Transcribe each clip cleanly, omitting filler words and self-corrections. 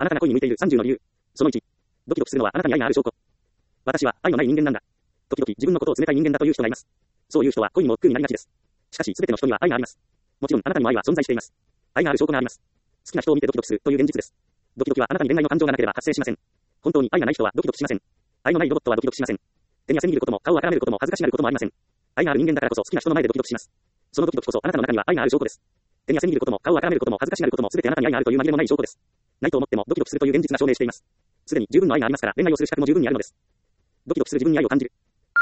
あなたが恋に向いている30の理由。その1。ドキドキするのはあなたに愛がある証拠。私は愛のない人間なんだ。時々自分のことを冷たい人間だという人がいます。そういう人は恋にも億劫になりがちです。しかし全ての人には愛があります。もちろんあなたにも愛は存在しています。愛がある証拠があります。好きな人を見てドキドキするという現実です。ドキドキはあなたに恋愛の感情がなければ発生しません。本当に愛がない人はドキドキしません。愛のないロボットはドキドキしません。手に汗握ることも顔をあからめることも恥ずかしがることもありません。愛がある人間だからこそ好きな人の前でドキドキします。そのドキドキこそあなたの中には愛がある証拠です。手に汗握ることも顔をあからめることも恥ずかしがることも全てあなたに愛があるという紛れもない証拠です。ないと思ってもドキドキするという現実が証明しています。すでに十分の愛がありますから恋愛をする資格も十分にあるのです。ドキドキする自分に愛を感じる。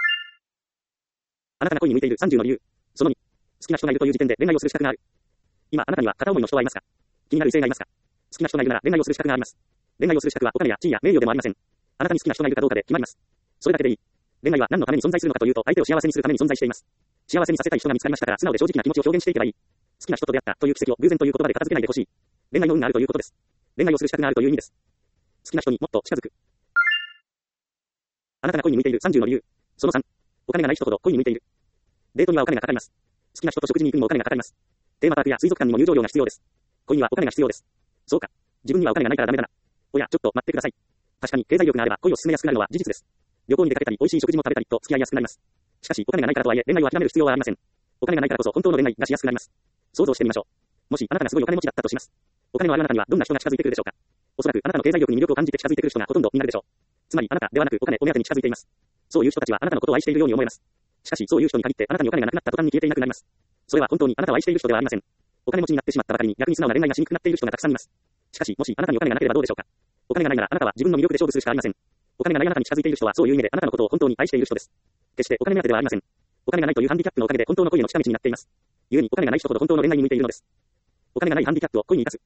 あなたが恋に向いている30の理由。その2。好きな人がいるという時点で恋愛をする資格がある。今あなたには片思いの人はいますか？気になる異性がいますか？好きな人がいるなら恋愛をする資格があります。恋愛をする資格はお金や地位や名誉でもありません。あなたに好きな人がいるかどうかで決まります。それだけでいい。恋愛は何のために存在するのかというと相手を幸せにするために存在しています。幸せにさせたい人が見つかりましたから素直で正直な気持ちを表現していけばいい。好きな人と出会ったという奇跡を偶然という言葉で片付けないでほしい。恋愛の運があるということです。恋愛をする資格があるという意味です。好きな人にもっと近づく。あなたが恋に向いている30の理由。その3。お金がない人ほど恋に向いている。デートにはお金がかかります。好きな人と食事に行くにもお金がかかります。テーマパークや水族館にも入場料が必要です。恋にはお金が必要です。そうか。自分にはお金がないからダメだな。おや、ちょっと待ってください。確かに経済力があれば恋を進めやすくなるのは事実です。旅行に出かけたり、美味しい食事も食べたりと付き合いやすくなります。しかし、お金がないからとはいえ、恋愛を諦める必要はありません。お金がないからこそ本当の恋愛がしやすくなります。想像してみましょう。もしあなたがすごいお金持ちだったとします。お金のあるあなたにはどんな人が近づいてくるでしょうか。おそらくあなたの経済力に魅力を感じて近づいてくる人がほとんどになるでしょう。つまりあなたではなくお金を目当てに近づいています。そういう人たちはあなたのことを愛しているように思えます。しかしそういう人に限ってあなたにお金がなくなった途端に消えていなくなります。それは本当にあなたを愛している人ではありません。お金持ちになってしまったばかりに逆に素直な恋愛がしにくくなっている人がたくさんいます。しかしもしあなたにお金がなければどうでしょうか。お金がないならあなたは自分の魅力で勝負するしかありません。お金がないあなたに近づいている人はそういう意味であなたのことを本当に愛している人です。決してお金目当てではありません。お金がないというハンディキャップのおかげで本当の恋の近道になっています。故にお金がない人ほど本当の恋愛に向いているのです。お金がないハンディキャップを恋に生かす。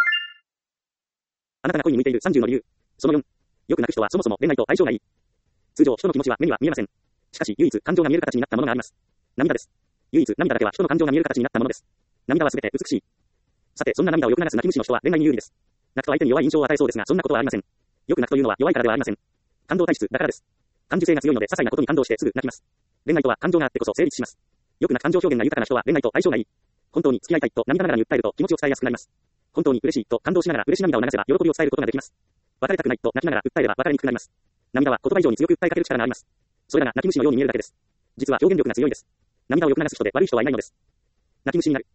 あなたが恋に向いている30の理由。その4。よく泣く人はそもそも恋愛と相性がいい。通常人の気持ちは目には見えません。しかし唯一感情が見える形になったものがあります。涙です。唯一涙だけは人の感情が見える形になったものです。涙はすべて美しい。さてそんな涙をよく流す泣き虫の人は恋愛に有利です。泣くと相手に弱い印象を与えそうですがそんなことはありません。よく泣くというのは弱いからではありません。感動体質だからです。感受性が強いので些細なことに感動してすぐ泣きます。恋愛とは感情があってこそ成立します。よく泣く感情表現が豊かな人は恋愛と相性がいい。本当に付き合いたいと涙ながらに訴えると気持ちを伝えやすくなります。本当に嬉しいと感動しながら嬉し涙を流せば喜びを伝えることができます。別れたくないと泣きながら訴えれば別れにくくなります。涙は言葉以上に強く訴えかける力があります。それらが泣き虫のように見えるだけです。実は表現力が強いです。涙をよく流す人で悪い人はいないのです。泣き虫になる。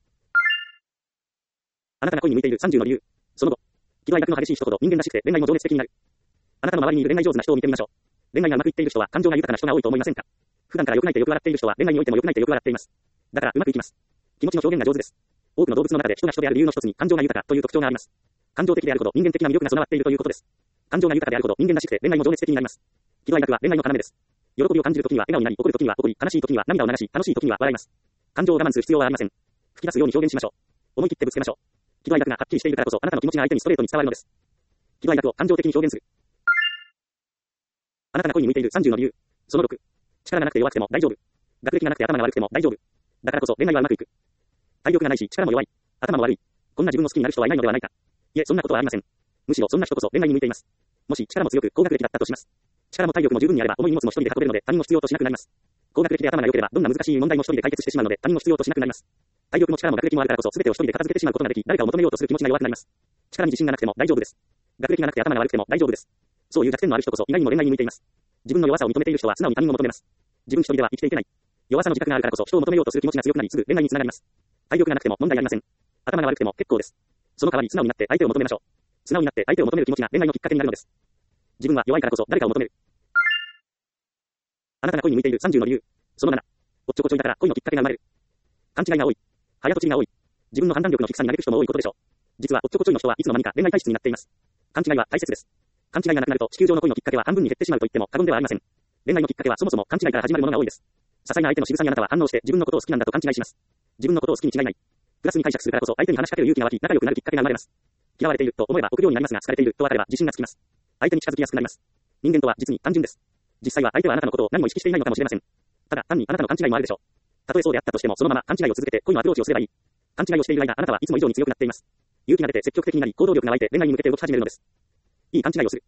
あなたが恋に向いている30の理由。その後。喜怒哀楽の激しい人ほど人間らしくて恋愛も情熱的になる。あなたの周りにいる恋愛上手な人を見てみましょう。恋愛がうまくいっている人は感情が豊かな人が多いと思いませんか。普段から良くないてよく笑っている人は恋愛においても良くないてよく笑っています。だからうまくいきます。気持ちの表現が上手です。多くの動物の中で人が人である理由の一つに感情が豊かという特徴があります。感情的であるほど人間的な魅力が備わっているということです。感情が豊かであるほど人間らしくて恋愛も情熱的になります。喜怒哀楽は恋愛の要です。喜びを感じるときには笑顔になり、怒るときには怒り、悲しいときには涙を流し、楽しいときには笑います。感情を我慢する必要はありません。吹き出すように表現しましょう。思い切ってぶつけましょう。喜怒哀楽がはっきりしているからこそあなたの気持ちが相手にストレートに伝わるのです。喜怒哀楽を感情的に表現する。あなたが恋に向いている30の理由。その6。力がなくて弱くても大丈夫。学歴がなくて頭が悪くても大丈夫。だからこそ恋愛はうまくいく。体力がないし力も弱い。頭も悪い。こんな自分の好きになる人はいないのではないか。いえ、そんなことはありません。むしろそんな人こそ恋愛に向いています。もし力も強く高学歴だったとします。力も体力も十分にあれば重い荷物も一人で運べるので他人を必要としなくなります。高学歴で頭が良ければどんな難しい問題も一人で解決してしまうので他人を必要としなくなります。体力も力も学歴もあるからこそ全てを一人で片付けてしまうことができ、誰かを求めようとする気持ちが弱くなります。力に自信がなくても大丈夫です。学歴がなくて頭が悪くても大丈夫です。そういう弱点のある人こそ意外にも恋愛に向いています。自分の弱さを認めている人は素直に他人を求めます。自分一人では生きていけない。弱さの自覚があるからこそ人を求めようとする気持ちが強くなりすぐ恋愛につながります。体力がなくても問題ありません。頭が悪くても結構です。その代わり素直になって相手を求めましょう。素直になって相手を求める気持ちが恋愛のきっかけになるのです。自分は弱いからこそ誰かを求める。あなたが恋に向いている30の理由。その7。おっちょこちょいだから恋のきっかけが生まれる。勘違いが多い。早とちりが多い。自分の判断力の低さに嘆く人も多いことでしょう。実はおっちょこちょいの人はいつの間にか恋愛体質になっています。勘違いは大切です。勘違いがなくなると地球上の恋のきっかけは半分に減ってしまうと言っても過言ではありません。恋愛のきっかけはそもそも勘違いから始まるものが多いです。些細な相手の仕草にあなたは反応して自分のことを好きなんだと勘違いします。自分のことを好きに違いない。プラスに解釈するからこそ相手に話しかける勇気が湧き仲良くなるきっかけが生まれます。嫌われていると思えば臆病になりますが好かれていると分かれば自信がつきます。相手に近づきやすくなります。人間とは実に単純です。実際は相手はあなたのことを何も意識していないのかもしれません。ただ単にあなたの勘違いもあるでしょう。たとえそうであったとしてもそのまま勘違いを続けて恋のアプローチをすればいい。勘違いをしている間あなたはいつも以上に強くなっています。勇気が出て積極的になり行動力が湧いて恋愛に向けて動き始めるのです。いい勘違いをする。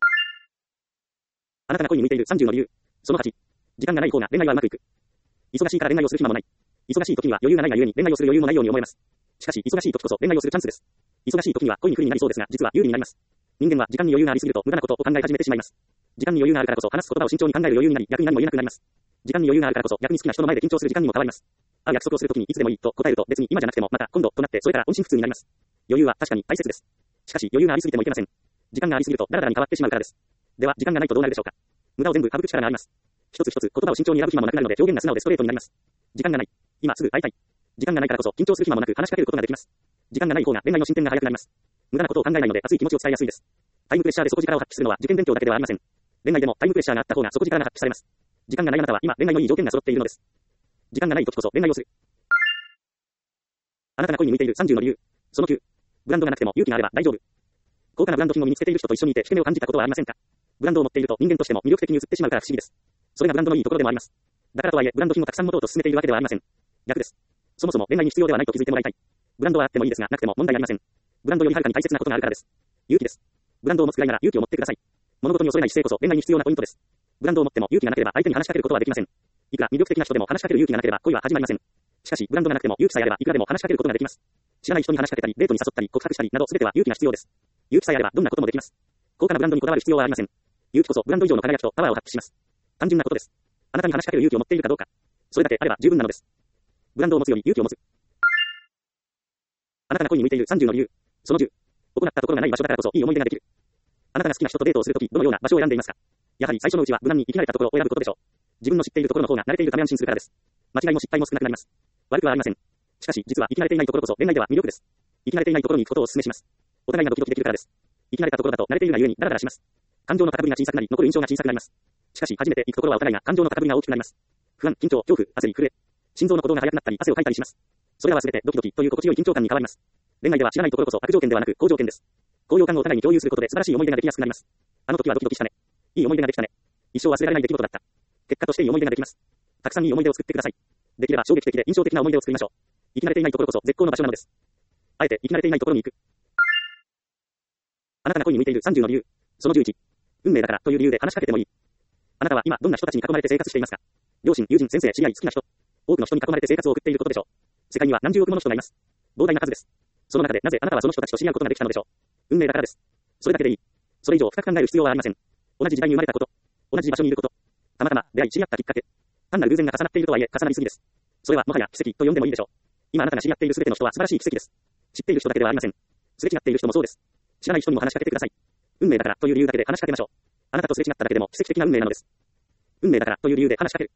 あなたが恋に向いている30の理由。その8。時間がない方が恋愛はうまくいく。忙しいから恋愛をする暇もない。忙しい時には余裕がないがゆえに恋愛をする余裕もないように思えます。しかし忙しい時こそ恋愛をするチャンスです。忙しい時には恋に不利になりそうですが実は有利になります。 人間は時間に余裕がありすぎると無駄なことを考え始めてしまいます。時間に余裕があるからこそ話す言葉を慎重に考える余裕になり、逆に何も言えなくなります。時間に余裕があるからこそ逆に好きな人の前で緊張する時間にも変わります。ある約束をするときにいつでもいいと答えると別に今じゃなくてもまた今度となってそれから音信不通になります。余裕は確かに大切です。しかし余裕がありすぎてもいけません。時間がありすぎるとダラダラに変わってしまうからです。では時間がないとどうなるでしょうか。無駄を全部省く力があります。一つ一つ言葉を慎重に選ぶ暇もなくなるので表現が素直でストレートになります。時間がない。今すぐ会いたい。時間がないからこそ緊張する暇もなく話しかけることができます。時間がない方が恋愛の進展が早くなります。無駄なことを考えないので熱い気持ちを伝えやすいです。タイムプレッシャーで底力を発揮するのは受験勉強だけではありません。恋愛でもタイムプレッシャーがあった方が底力が発揮されます。時間がないあなたは今恋愛のいい条件が揃っているのです。時間がない時こそ恋愛をする。あなたが恋に向いている30の理由。その9。ブランドがなくても勇気があれば大丈夫。高価なブランド品を身につけている人と一緒にいて引け目を感じたことはありませんか。ブランドを持っていると人間としても魅力的に映ってしまうから不思議です。それがブランドのいいところでもあります。だからとはいえブランド品をたくさん持とうと進めているわけではありません。逆です。そもそも恋愛に必要ではないと気づいてもらいたい。ブランドはあってもいいですがなくても問題ありません。ブランドよりはるかに大切なことがあるからです。勇気です。ブランドを持つくらいなら勇気を持ってください。物事に恐れない姿勢こそ恋愛に必要なポイントです。ブランドを持っても勇気がなければ相手に話しかけることはできません。いくら魅力的な人でも話しかける勇気がなければ恋は始まりません。しかしブランドがなくても勇気さえあればいくらでも話しかけることができます。知らない人に話しかけたりデートに誘ったり告白したりなど全ては勇気が必要です。勇気さえあればどんなこともできます。高価なブランドにこだわる必要はありません。勇気こそブランド以上の輝きとパワーを発揮します。単純なことです。あなたに話しかける勇気を持っているかどうか。それだけあれば十分なのです。ブランドを持つより勇気を持つ。あなたが恋に向いている30の理由。その10。行ったところがない場所だからこそいい思い出ができる。あなたが好きな人とデートをするときどのような場所を選んでいますか。やはり最初のうちは無難に生き慣れたところを選ぶことでしょう。自分の知っているところの方が慣れているため安心するからです。間違いも失敗も少なくなります。悪くはありません。しかし実は生き慣れていないところこそ恋愛では魅力です。生き慣れていないところに行くことをお勧めします。お互いがドキドキできるからです。生き慣れたところだと慣れているがゆえにダラダラします。感情の高ぶりが小さくなり残る印象が小さくなります。しかし初めて行くところはお互いが感情の高ぶりが大きくなります。不安、緊張、恐怖、焦り、震え。心臓の鼓動が速くなったり汗をかいたりします。それらは全てドキドキという心地よい緊張感に変わります。恋愛では知らないところこそ悪条件ではなく好条件です。高揚感をお互いに共有することで素晴らしい思い出ができやすくなります。あの時はドキドキしたね。いい思い出ができたね。一生忘れられない出来事だった。結果としていい思い出ができます。たくさんいい思い出を作ってください。できれば衝撃的で印象的な思い出を作りましょう。生き慣れていないところこそ絶好の場所なのです。あえて生き慣れていないところに行く。あなたが恋に向いている30の理由。その11。運命だからという理由で話しかけてもいい。あなたは今どんな人たちに囲まれて生活していますか。両親、友人、先生、知り合い、好きな人。多くの人に囲まれて生活を送っていることでしょう。世界には何十億もの人がいます。膨大な数です。その中でなぜあなたはその人たちと知り合うことができたのでしょう。運命だからです。それだけでいい。それ以上深く考える必要はありません。同じ時代に生まれたこと。同じ場所にいること。たまたま出会い知り合ったきっかけ。単なる偶然が重なっているとはいえ重なりすぎです。それはもはや奇跡と呼んでもいいでしょう。今あなたが知り合っている全ての人は素晴らしい奇跡です。知っている人だけではありません。すれ違っている人もそうです。知らない人にも話しかけてください。運命だからという理由だけで話しかけましょう。あなたとすれ違っただけでも奇跡的な運命なのです。運命だからという理由で話しかける。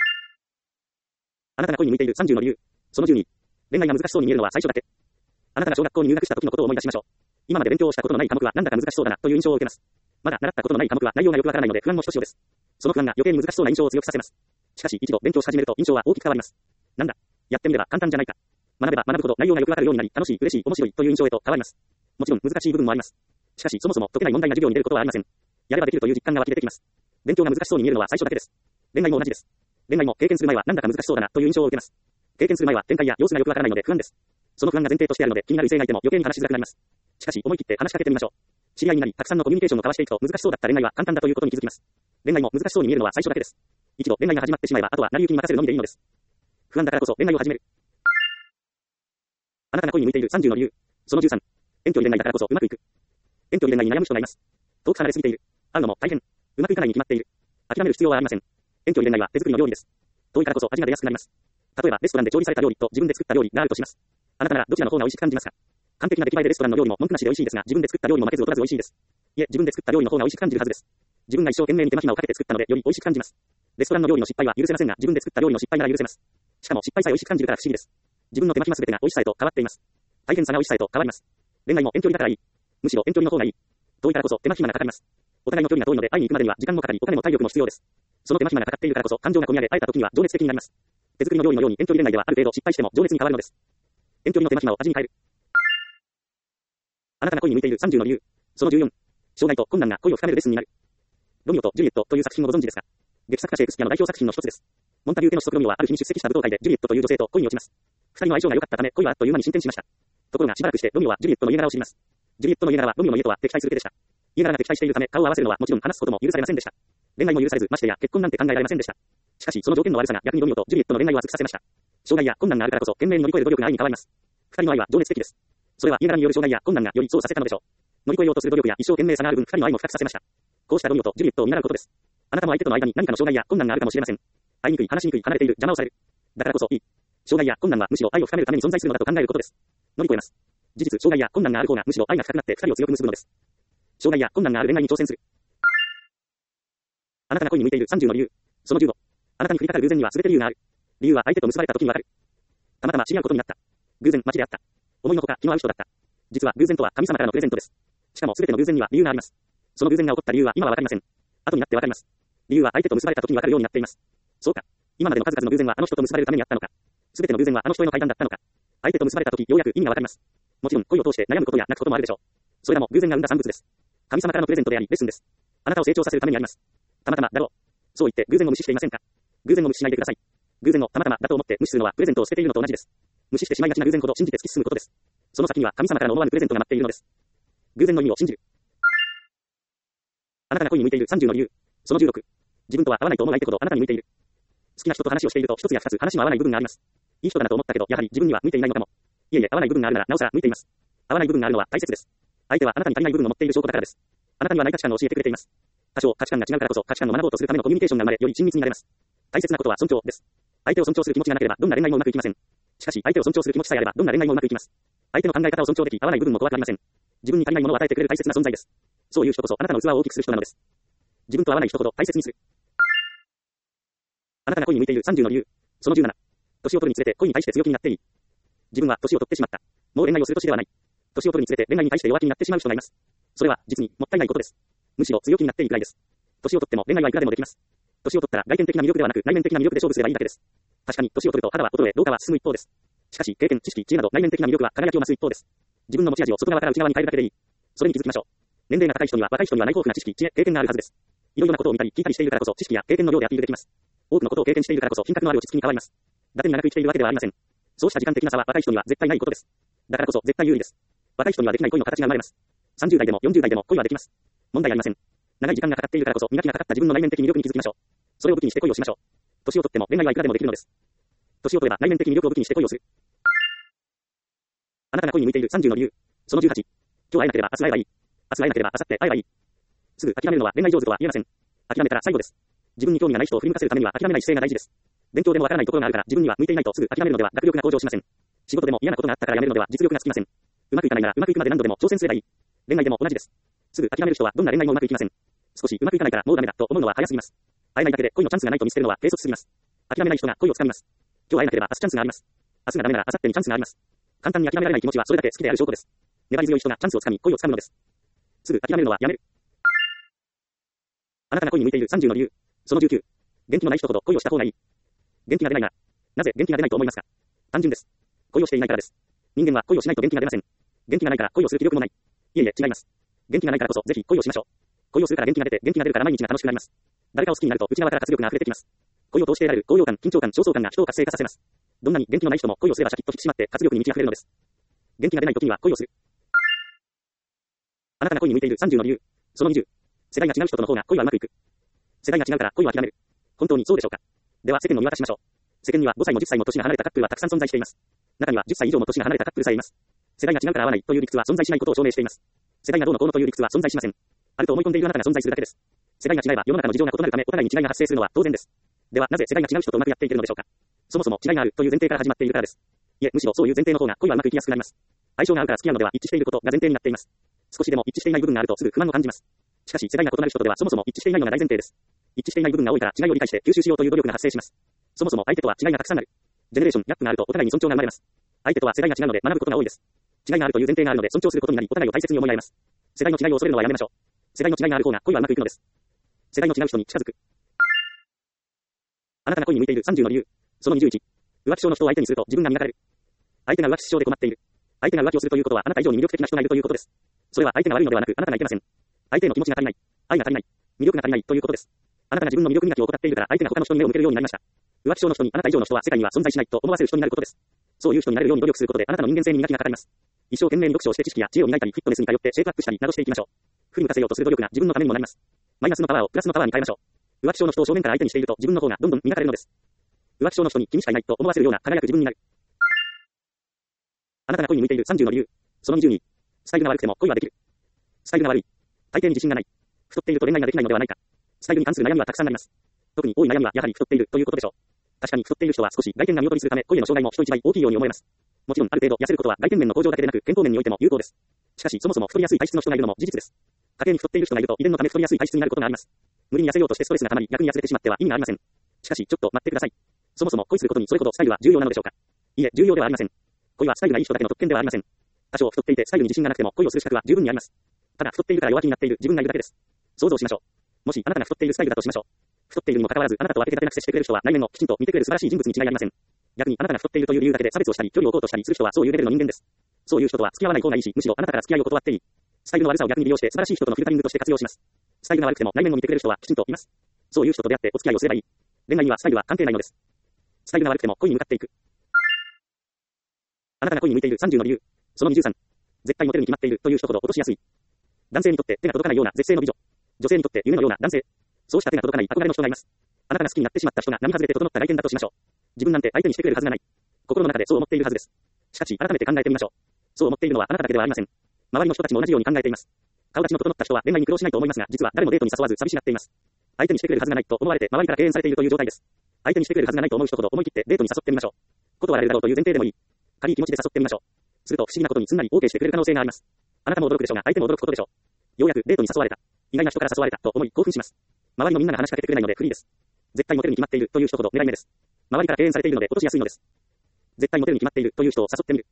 あなたが恋に向いている30の理由。その12。恋愛が難しそうに見えるのは最初だけ。あなたが小学校に入学した時のことを思い出しましょう。今まで勉強したことのない科目はなんだか難しそうだなという印象を受けます。まだ習ったことのない科目は内容がよくわからないので不安もひとしおです。その不安が余計に難しそうな印象を強くさせます。しかし一度勉強し始めると印象は大きく変わります。なんだ、やってみれば簡単じゃないか。学べば学ぶほど内容がよくわかるようになり楽しい、嬉しい、面白いという印象へと変わります。もちろん難しい部分もあります。しかしそもそも解けない問題が授業に出ることはありません。やればできるという実感が湧き出てきます。勉強が難しそうに見えるのは最初だけです。恋愛も同じです。恋愛も経験する前はなんだか難しそうだなという印象を受けます。経験する前は展開や様子がよくわからないので不安です。その不安が前提としてあるので気になる異性がいても余計に話しづらくなります。しかし思い切って話しかけてみましょう。知り合いになりたくさんのコミュニケーションを交わしていくと難しそうだった恋愛は簡単だということに気づきます。恋愛も難しそうに見えるのは最初だけです。一度恋愛が始まってしまえばあとは成り行きに任せるのみでいいのです。不安だからこそ恋愛を始める。あなたが恋に向いている30の理由。その13。遠距離恋愛だからこそうまくいく。遠距離恋愛に悩む人がいます。遠く離れすぎている。会うのも大変。うまくいかないに決まっている。諦める必要はありません。遠距離恋愛は手作りの料理です。遠いからこそ味が出やすくなります。例えばレストランで調理された料理と自分で作った料理があるとします。あなたならどちらの方が美味しく感じますか。完璧な出来栄えでレストランの料理も文句なしで美味しいですが、自分で作った料理も負けず劣らず美味しいです。いえ、自分で作った料理の方が美味しく感じるはずです。自分が一生懸命に手間暇をかけて作ったのでより美味しく感じます。レストランの料理の失敗は許せませんが、自分で作った料理の失敗なら許せます。しかも失敗さえ美味しく感じるから不思議です。自分の手間暇すべてが美味しさへと変わっています。大変さが美味しさへと変わります。恋愛も遠距離だからいい。むしろ遠距離の方がいい。遠いからこそ手間暇がかかります。お互いの距離が遠いので会いに行くまでには時間もかかりお金も体力も必要です。その手間暇がかかっているからこそ感情が込み上げ会えた時には情熱的になります。手作りの料理のように遠距離恋愛ではある程度失敗しても情熱に変わるのです。遠距離の手間暇を味に変える。あなたが恋に向いている30の理由。その14。障害と困難が恋を深めるレッスンになる。ロミオとジュリエットという作品をご存知ですか。劇作家シェイクスピアの代表作品の一つです。モンタギューテの子息ロミオはある日に出席した舞踏会でジュリエットという女性と恋に落ちます。二人の相性が良かったため恋はあっという間に進展しました。ところがしばらくしてロミオはジュリエットの家柄を知ります。ジュリエットの家柄はロミオの家とは敵対する手でした。家柄が敵対しているため顔を合わせるのはもちろん話すことも許されませんでした。恋愛も許されずましてや結婚なんて考えられませんでした。しかしその条件の悪さが逆にロミオとジュリエットの恋愛を熱くさせました。障害や困難があるからこそ懸命に乗り越える努力が愛に変わります。二人の愛は情熱的です。それは家柄による障害や困難がよりそうさせたのでしょう。 乗り越えようとする努力や一生懸命さがある分、二人の愛も深くさせました。こうしたロミオとジュリエットを見習うことです。あなたも相手との間に何かの障害や困難があるかもしれません。会いにくい、話しにくい、離れている、邪魔をされる。だからこそいい。障害や困難はむしろ愛を深めるために存在するのだと考えることです。乗り越えます。事実、障害や困難がある方がむしろ愛が深くなって二人を強く結ぶのです。障害や困難がある恋愛に挑戦する。あなたが恋に向いている30の理由。その15。あなたに降りかかる偶然には全て理由がある。理由は相手と結ばれた時にわかる。たまたま知り合うことになった。偶然、街であった。思いのほか気の合う人だった。実は偶然とは神様からのプレゼントです。しかも全ての偶然には理由があります。その偶然が起こった理由は今はわかりません。後になってわかります。理由は相手と結ばれた時にわかるようになっています。そうか。今までの数々の偶然はあの人と結ばれるためにあったのか。全ての偶然はあの人への階段だったのか。相手と結ばれた時ようやく意味がわかります。もちろん恋を通して悩むことや泣くこともあるでしょう。それらも偶然が生んだ産物です。神様からのプレゼントでありレッスンです。あなたを成長させるためにあります。たまたまだろう。そう言って偶然を無視していませんか。偶然を無視しないでください。偶然をたまたまだと思って無視するのはプレゼントを捨てているのと同じです。無視してしまいがちな偶然ほど信じて突き進むことです。その先には神様からの思わぬプレゼントが待っているのです。偶然の意味を信じる。あなたが恋に向いている30の理由。その16。自分とは合わないと思う相手ほどあなたに向いている。好きな人と話をしていると一つや二つ話の合わない部分があります。いい人だなと思ったけど、やはり自分には向いていないのかも。いえいえ、合わない部分があるならなおさら向いています。合わない部分があるのは大切です。相手はあなたに足りない部分を持っている証拠だからです。あなたにはない価値観を教えてくれています。多少価値観が違うからこそ価値観を学ぼうとするためのコミュニケーションが生まれ、より親密になれます。大切なことは尊重です。相手を尊重する気持ちがなければどんな恋愛もうまくいきません。しかし相手を尊重する気持ちさえあればどんな恋愛もうまくいきます。相手の考え方を尊重でき、合わない部分も怖くありません。自分に足りないものを与えてくれる大切な存在です。そういう人こそあなたの器を大きくする人なのです。自分と合わない人ほど大切にする。あなたが恋に向いている30の理由。その17。年を取るにつれて恋に対して強気になっていい。自分は年を取ってしまった。もう恋愛をする年ではない。年を取るにつれて恋愛に対して弱気になってしまう人がいます。それは実にもったいないことです。むしろ強気になっていいくらいです。年を取っても恋愛はいくらでもできます。年を取ったら外見的な魅力ではなく内面的な魅力で勝負すればいいだけです。確かに年を取ると肌は衰え、老化は進む一方です。しかし経験、知識、知恵など内面的な魅力は輝きを増す一方です。自分の持ち味を外側から内側に変えるだけでいい。それに気づきましょう。年齢が高い人には若い人にはない豊富な知識、知恵、経験があるはずです。いろいろなことを見たり聞いたりしているからこそ知識や経験の量でアピールできます。多くのことを経験しているからこそ品格のある落ち着きに変わります。だてに長く生きているわけではありません。そうした時間的な差は若い人には絶対ないことです。だからこそ絶対有利です。若い人にはできない恋の形が生まれます。30代でも40代でも恋はできます。問題ありません。長い時間がかかっているからこそ磨きがかかった自分の内面的魅力に気づきましょう。それを武器にして恋をしましょう。年を取っても恋愛はいくらでもできるのです。年を取れば内面的魅力を武器にして恋をする。あなたが恋に向いている30の理由。その18。今日会えなければ明日会えばいい。明日会えなければ明後日会えばいい。すぐ諦めるのは恋愛上手とは言えません。諦めたら最後です。自分に興味がない人を振り向かせるためには諦めない姿勢が大事です。勉強でもわからないところがあるから自分には向いていないとすぐ諦めるのでは学力が向上しません。仕事でも嫌なことがあったからやめるのでは実力がつきません。うまくいかないならうまくいくまで何度でも挑戦すればいい。恋愛でも同じです。すぐ諦める人はどんな恋愛もうまくいきません。少しうまくいかないからもうダメだと思うのは早すぎます。会えないだけで恋のチャンスがないと見捨てるのは軽率すぎます。諦めない人が恋をつかみます。今日会えなければ明日チャンスがあります。明日がダメなら明後日にチャンスがあります。簡単に諦められない気持ちはそれだけ好きである証拠です。粘り強い人がチャンスをつかみ恋をつかむのです。すぐ諦めるのはやめる。あなたが恋に向いている30の理由。その19。元気のない人ほど恋をした方がいい。元気が出ないなら、なぜ元気が出ないと思いますか。単純です。恋をしていないからです。人間は恋をしないと元気が出ません。元気がないから恋をする気力もない。いえいえ、違います。元気がないからこそぜひ恋をしましょう。恋をするから元気が出て元気が出るから毎日が楽しくなります。誰かを好きになると内側から活力が溢れてきます。恋を通して得られる高揚感、緊張感、焦燥感が人を活性化させます。どんなに元気のない人も恋をすればシャキッと引き締まって活力に満ち溢れるのです。元気が出ない時には恋をする。あなたが恋に向いている30の理由。その20。世代が違う人との方が恋はうまくいく。世代が違うから恋は諦める。本当にそうでしょうか。では世間を見渡しましょう。世間には5歳も10歳も年が離れたカップルはたくさん存在しています。中には10歳以上も年が離れたカップルさえいます。世代が違うから合わないという理屈は存在しないことを証明しています。世代がどうのこうのという理屈は存在しません。あると思い込んでいるあなたが存在するだけです。世代が違えば世の中の事情が異なるためお互いに違いが発生するのは当然です。ではなぜ世代が違う人とうまくやっていけるのでしょうか。そもそも違いがあるという前提から始まっているからです。いえ、むしろそういう前提の方が恋はうまくいきやすくなります。相性が合うから付き合うのでは一致していることが前提になっています。少しでも一致していない部分があるとすぐ不満を感じます。しかし世代が異なる人とではそもそも一致していないのが大前提です。一致していない部分が多いから違いを理解して吸収しようという努力が発生します。そもそも相手とは違いがたくさんある。ジェネレーションギャップがあるとお互いに尊重が生まれます。相手とは世代が違うので学ぶことが多いです。違いがあるという前提があるので尊重することになりお互いを大切に思い合います。世代の違いを恐れるのはやめましょう。世代の違いがある方が恋はうまくいくのです。世代の違う人に近づく。あなたが恋に向いている30の理由。その21。浮気症の人を相手にすると自分が磨かれる。相手が浮気症で困っている。相手が浮気をするということはあなた以上に魅力的な人がいるということです。それは相手が悪いのではなくあなたがいけません。相手の気持ちが足りない。愛が足りない。魅力が足りないということです。あなたが自分の魅力磨きを怠っているから相手が他の人に目を向けるようになりました。浮気症の人にあなた以上の人は世界には存在しないと思わせる人になることです。そういう人になれるように努力することであなたの人間性に磨きがかかります。一生懸命に読書をして知識や知恵を磨いたりフィットネスに通ってシェイプアップしたりなどしていきましょう。振り向かせようとする努力が自分のためにもなります。マイナスのパワーをプラスのパワーに変えましょう。浮気症の人を正面から相手にしていると自分の方がどんどん磨かれるのです。浮気症の人に君しかいないと思わせるような輝く自分になる。あなたが恋に向いている30の理由。その22。スタイルが悪くても恋はできる。 スタイルが悪い。体型に自信がない。太っていると恋愛ができないのではないか。スタイルに関する悩みはたくさんあります。特に多い悩みはやはり太っているということでしょう。確かに太っている人は少し外見が見劣りするため声の障害も人一倍大きいように思えます。もちろんある程度痩せることは外見面の向上だけでなく健康面においても有効です。しかしそもそも太りやすい体質の人がいるのも事実です。家庭に太っている人がいると遺伝のため太りやすい体質になることがあります。無理に痩せようとしてストレスが溜まり逆に痩せてしまっては意味がありません。しかしちょっと待ってください。そもそも恋することにそれほどスタイルは重要なのでしょうか。いえ、重要ではありません。恋はスタイルがいい人だけの特権ではありません。多少太っていてスタイルに自信がなくても恋をする資格は十分にあります。ただ太っているから弱気になっている自分がいるだけです。想像しましょう。もしあなたが太っているスタイルだとしましょう。太っているにもかかわらずあなたとは手立てなく接してくれる人は内面をきちんと見てくれる素晴らしい人物に違いありません。逆にあなたが太っているという理由だけで差別をしたり距離を置こうとしたりする人はそういうレベルの人間です。そういう人とは付き合わない方がいいし、むしろあなたから付き合いを断っていい。スタイルの悪さを逆に利用して素晴らしい人とのフィルタリングとして活用します。スタイルが悪くても内面を見てくれる人はきちんといます。そういう人と出会ってお付き合いをすればいい。恋愛にはスタイルは関係ないのです。スタイルが悪くても恋に向かっていく。あなたが恋に向いている30の理由。その23。絶対モテるに決まっているという人ほど落としやすい。男性にとって手が届かないような絶世の美女。女性にとって夢のような男性。そうした手が届かない憧れの人がいます。あなたが好きになってしまった人が並外れて整った外見だとしましょう。自分なんて相手にしてくれるはずがない。心の中でそう思っているはずです。しかし改めて考えてみましょう。そう思っているのはあなただけではありません。周りの人たちも同じように考えています。顔立ちの整った人は恋愛に苦労しないと思いますが、実は誰もデートに誘わず寂しがっています。相手にしてくれるはずがないと思われて周りから敬遠されているという状態です。相手にしてくれるはずがないと思う人ほど思い切ってデートに誘ってみましょう。断られるだろうという前提でもいい。軽い気持ちで誘ってみましょう。すると不思議なことにすんなり OK してくれる可能性があります。あなたも驚くでしょうが相手も驚くことでしょう。ようやくデートに誘われた。意外な人から誘われたと思い興奮します。周りのみんなが話しかけてくれないのでフリーです。絶対モテるに決まっているという人ほど狙い目です。周りから敬遠されているので落としやすいのです。絶対モテるに決まっているという人を誘ってみる。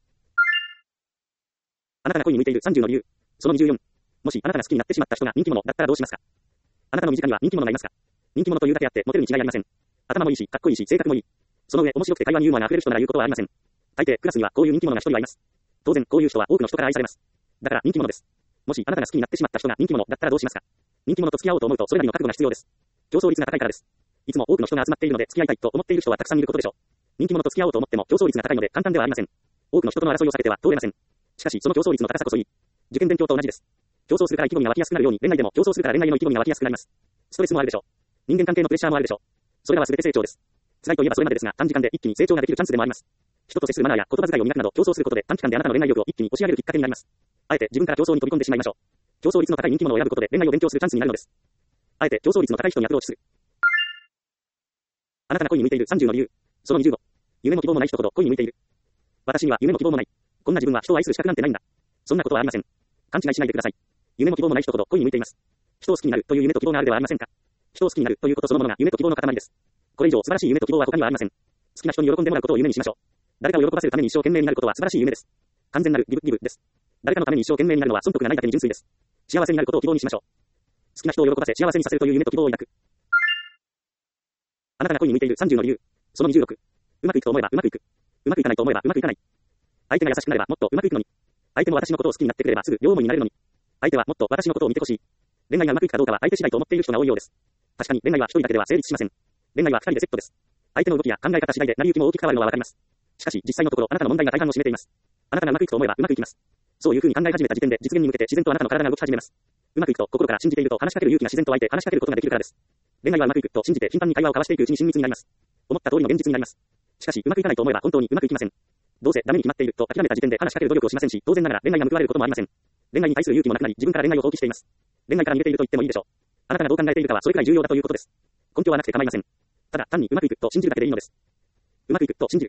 あなたが恋に向いている30の理由。その24。もしあなたが好きになってしまった人が人気者だったらどうしますか。あなたの身近には人気者がいますか。人気者というだけあってモテるに違いありません。頭もいいし、かっこいいし、性格もいい。その上面白くて会話にユーモアが溢れる人なら言うことはありません。大抵クラスにはこういう人気者が一人はいます。当然こういう人は多くの人から愛されます。だから人気者です。もしあなたが好きになってしまった人が人気者だったらどうしますか。人気者と付き合おうと思うとそれなりの覚悟が必要です。競争率が高いからです。いつも多くの人が集まっているので付き合いたいと思っている人はたくさんいることでしょう。人気者と付き合おうと思っても競争率が高いので簡単ではありません。多くの人との争いを避けては通れません。しかしその競争率の高さこそいい。受験勉強と同じです。競争するから意気込みが湧きやすくなるように恋愛でも競争するから恋愛の意気込みが湧きやすくなります。ストレスもあるでしょう。人間関係のプレッシャーもあるでしょう。それらは全て成長です。辛いといえばそれまでですが短時間で一気に成長ができるチャンスでもあります。人と接するマナーや言葉遣いを磨くなど競争することで短期間であなたの恋愛力を一気に押し上げるきっかけになります。あえて自分から競争に飛び込んでしまいましょう。競争率の高い人気者を選ぶことで恋愛を勉強するチャンスになるのです。あえて競争率の高い人にアプローチする。あなたが恋に向いている30の理由。その25。夢も希望もない人ほど恋に向いている。私には夢も希望もない。こんな自分は人を愛する資格なんてないんだ。そんなことはありません。勘違いしないでください。夢も希望もない人ほど恋に向いています。人を好きになるという夢と希望があるではありませんか。人を好きになるということそのものが夢と希望の塊です。これ以上素晴らしい夢と希望は他にはありません。好きな人に喜んでもらうことを夢にしましょう。誰かを喜ばせるために一生懸命になることは素晴らしい夢です。完全なるギブです。誰かのために一生懸命になるのは損得がないだけに純粋です。幸せになることを希望にしましょう。好きな人を喜ばせ幸せにさせるという夢と希望を抱く。あなたが恋に向いている30の理由。その26。うまくいくと思えばうまくいく。うまくいかないと思えばうまくいかない。相手が優しくなればもっとうまくいくのに。相手も私のことを好きになってくれればすぐ両思いになれるのに。相手はもっと私のことを見てほしい。恋愛がうまくいくかどうかは相手次第と思っている人が多いようです。確かに恋愛は一人だけでは成立しません。恋愛は二人でセットです。相手の動きや考え方次第で成り行きも大きく変わるのはわかります。しかし実際のところあなたの問題が大半を占めています。あなたがうまくいくと思えばうまくいきます。そういう風に考え始めた時点で実現に向けて自然とあなたの体が動き始めます。うまくいくと心から信じていると話しかける勇気が自然と湧いて話しかけることができるからです。恋愛はうまくいくと信じて頻繁に会話を交わしていくうちに親密になります。思った通りの現実になります。しかしうまくいかないと思えば本当にうまくいきません。どうせダメに決まっていると諦めた時点で話しかける努力をしませんし、当然ながら恋愛が報われることもありません。恋愛に対する勇気もなくなり自分から恋愛を放棄しています。恋愛から逃げていると言ってもいいでしょう。あなたがどう考えているかはそれくらい重要だということです。根拠はなくて構いません。ただ単にうまくいくと信じるだけでいいのです。うまくいくと信じる。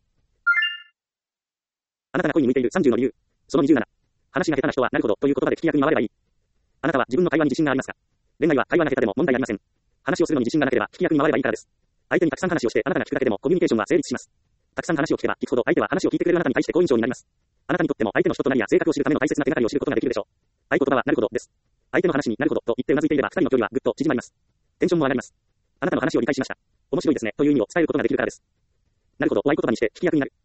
あなたが恋に向いている30の理由。その27。話が下手な人はなるほどという言葉で聞き役に回ればいい。あなたは自分の会話に自信がありますか。恋愛は会話が下手でも問題ありません。話をするのに自信がなければ聞き役に回ればいいからです。相手にたくさん話をしてあなたが聞くだけでもコミュニケーションは成立します。たくさん話を聞けば聞くほど相手は話を聞いてくれるあなたに対して好印象になります。あなたにとっても相手の人となりや性格を知るための大切な手がかりを知ることができるでしょう。合言葉はなるほどです。相手の話になるほどと言ってうなずいていれば二人の距離はぐっと縮まります。テンションも上がります。あなたの話を理解しました。面白いですねという意味を伝えることができるからです。なるほどを合言葉にして聞き役になる。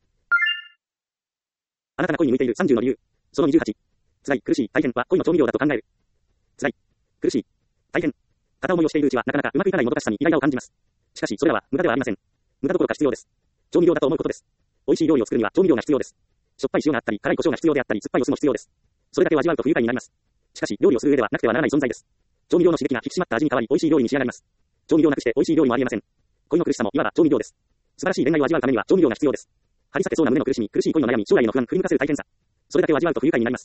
あなたが恋に向いている30の理由。その28。辛い、苦しい、大変は恋の調味料だと考える。辛い、苦しい、大変。片思いをしているうちはなかなかうまくいかないもどかしさにイライラを感じます。しかしそれらは無駄ではありません。無駄どころか必要です。調味料だと思うことです。美味しい料理を作るには調味料が必要です。しょっぱい塩があったり辛い胡椒が必要であったり酸っぱいお酢も必要です。それだけを味わうと不愉快になります。しかし料理をする上ではなくてはならない存在です。調味料の刺激が引き締まった味に変わり美味しい料理に仕上がります。調味料なくして美味しい料理もありえません。恋の苦しさもいわば調味料です。素晴らしい恋愛を味わうためには調味料が必要です。張り裂けそうな胸の苦しみ、苦しい恋の悩み、将来の不安、振り向かせる大変さ。それだけを味わうと不愉快になります。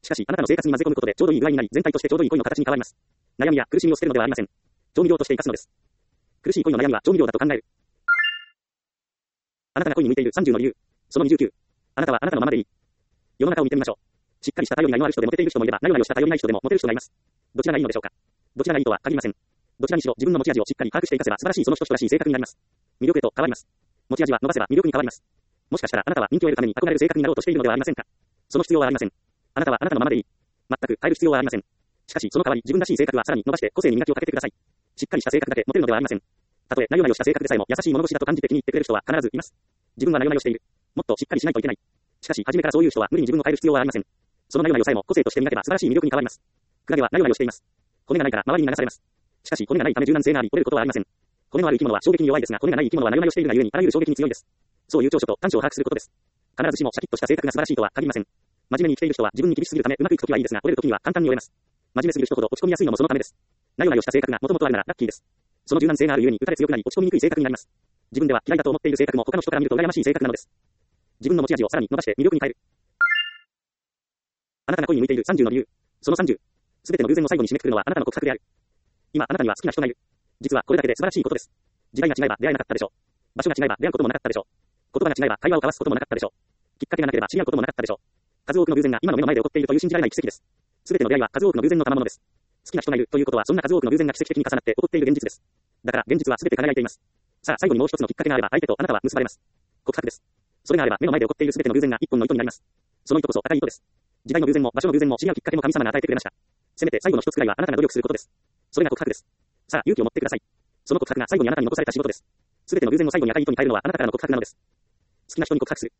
しかし、あなたの生活に混ぜ込むことでちょうどいい具合になり、全体としてちょうどいい恋の形に変わります。悩みや苦しみを捨てるのではありません。調味料として生かすのです。苦しい恋の悩みは調味料だと考える。あなたが恋に向いている30の理由。その29。あなたはあなたのままでいい。世の中を見てみましょう。しっかりした頼りがいのある人でモテている人もいれば、なよなよした頼りない人でもモテる人がいます。どちらがいいのでしょうか。どちらがいいとは限りません。どちらにしろ自分の持ち味をしっかり把握していかせば素晴らしいその人らしい性格になります。魅力へと変わります。持ち味は伸ばせば魅力に変わります。もしかしたらあなたは人気を得るために憧れる性格になろうとしているのではありませんか。その必要はありません。あなたはあなたのままでいい。全く変える必要はありません。しかしその代わり自分らしい性格はさらに伸ばして個性に磨きをかけてください。しっかりした性格だけモテるのではありません。たとえなよなよした性格でさえも優しい物腰だと感じて気に入ってくれる人は必ずいます。自分はなよなよしている。もっとしっかりしないといけない。しかし初めからそういう人は無理に自分を変える必要はありません。そのなよなよさえも個性として磨けば素晴らしい魅力に変わります。クラゲはなよなよしています。骨がないから周りに流されます。しかし骨がないため柔軟性があり折れることはありません。骨のある生き物は衝撃に弱いですが、骨がない生き物はなよなよしているがゆえにあらゆる衝撃に強いです。そういう長所と短所を把握することです。必ずしもシャキッとした性格が素晴らしいとは限りません。真面目に生きている人は自分に厳しすぎるためうまくいくときはいいですが、折れるときには簡単に折れます。真面目すぎる人ほど落ち込みやすいのもそのためです。なよなよした性格がもともとあるならラッキーです。その柔軟性があるゆえに打たれ強くなり落ち込みにくい性格になります。自分では嫌いだと思っている性格も他の人から見ると羨ましい性格なのです。自分の持ち味をさらに伸ばして魅力に変える。あなたが恋に向いている30の理由。その30。すべての偶然を最後に締めくくるのはあなたの告白である。今あなたには好きな人がいる。実はこれだけで素晴らしいことです。時代が違えば出会えなかったでしょう。場所が違えば出会うこともなかったでしょう。言葉が違えば会話を交わすこともなかったでしょう。きっかけがなければ知り合うこともなかったでしょう。数多くの偶然が今の目の前で起こっているという信じられない奇跡です。すべての出会いは数多くの偶然の賜物です。好きな人がいるということはそんな数多くの偶然が奇跡的に重なって起こっている現実です。だから現実はすべて輝いています。さあ最後にもう一つのきっかけがあれば相手とあなたは結ばれます。告白です。それがあれば目の前で起こっているすべての偶然が一本の糸になります。その糸こそ赤い糸です。時代の偶然も場所の偶然も知り合うきっかけも神様が与えてくれました。せめて最後の一つくらいはあなたが努力することです。それが告白です。さあ勇気を持ってください。その告白が最後にあなたに残された仕事です。すべての偶然を最後に赤い糸に変えるのはあなたからの告白なのです。好きな人に告白する。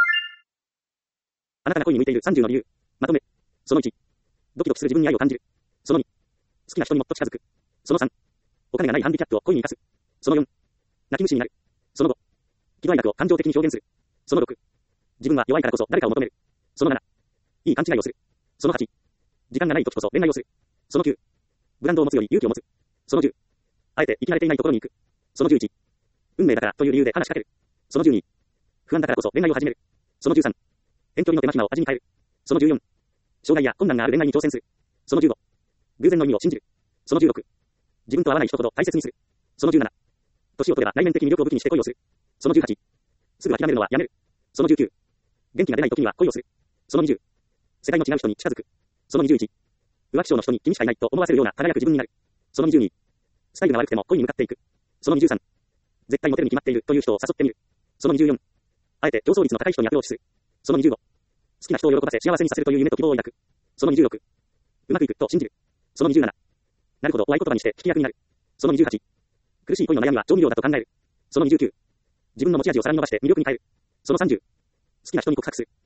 あなたが恋に向いている30の理由。まとめ。その1。ドキドキする自分に愛を感じる。その2。好きな人にもっと近づく。その3。お金がないハンディキャップを恋に生かす。その4。泣き虫になる。その5。喜怒哀楽を感情的に表現する。その6。自分は弱いからこそ誰かを求める。その7。いい勘違いをする。その8。時間がない時こそ恋愛をする。その9。ブランドを持つより勇気を持つ。その10。あえて生き慣れていないところに行く。その11。運命だからという理由で話しかける。その12。不安だからこそ恋愛を始める。その13。遠距離の手間暇を味に変える。その14。障害や困難がある恋愛に挑戦する。その15。偶然の意味を信じる。その16。自分と合わない人ほど大切にする。その17。年を取れば内面的魅力を武器にして恋をする。その18。すぐ諦めるのはやめる。その19。元気が出ない時には恋をする。その20。世代の違う人に近づく。その21。浮気症の人に君しかいないと思わせるような輝く自分になる。その22。スタイルが悪くても恋に向かっていく。その23。絶対モテるに決まっているという人を誘ってみる。その24。あえて上層率の高い人にアプローチする。その25。好きな人を喜ばせ幸せにさせるという夢と希望を抱く。その26。うまくいくと信じる。その27。なるほど怖い言葉にして聞き役になる。その28。苦しい恋の悩みは調味料だと考える。その29。自分の持ち味をさらに伸ばして魅力に変える。その30。好きな人に告白する。